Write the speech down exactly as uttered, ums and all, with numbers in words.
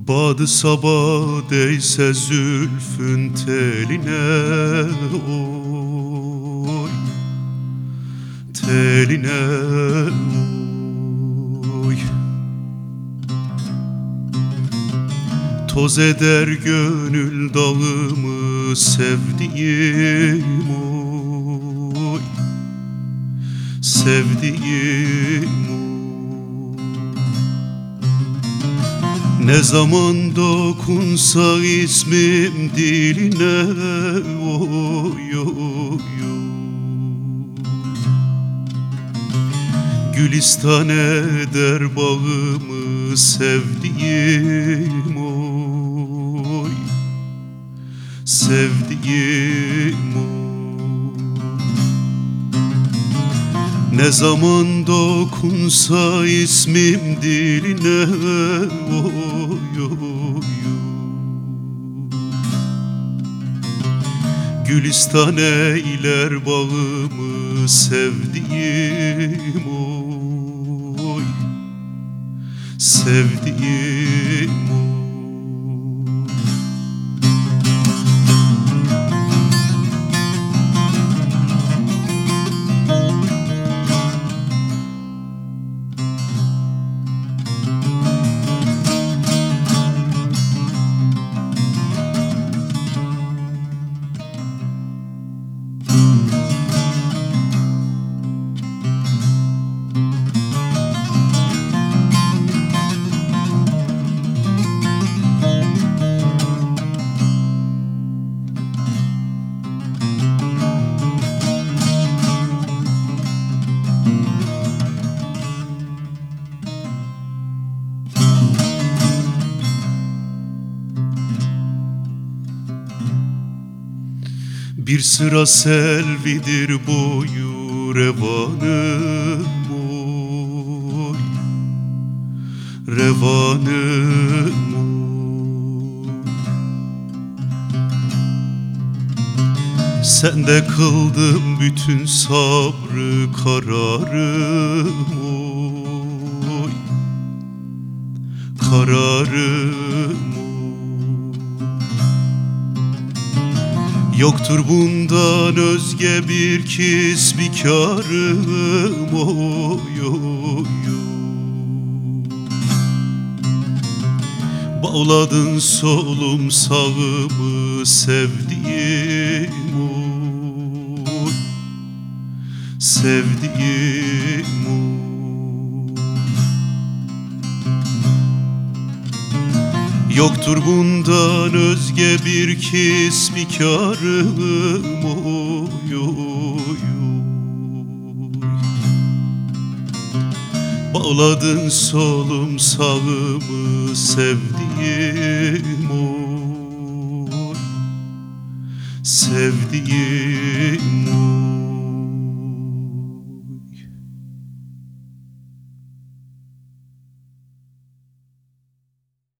Badı sabah değse zülfün teline, oy teline, oy toz eder gönül dağımı sevdiğim, oy sevdiğim, oy. Ne zaman dokunsa ismim diline, oy oy oy gülistan eder bağımı sevdiğim, oy sevdiğim, oy. Ne zaman dokunsa ismim diline, oy oy oy gülistan eyler bağımı sevdiğim, oy sevdiğim, oy. Bir sıra selvidir boyu revanım, oy revanım, oy. Sende kıldım bütün sabrı kararım, oy kararım, oy. Yoktur bundan özge bir kisbikarım, oy oy oy bağladın solum sağımı sevdiğim, oy sevdiğim, oy. Yoktur bundan özge bir kisbikarım, oy oy oy bağladın solum sağımı sevdiğim, oy sevdiğim, oy.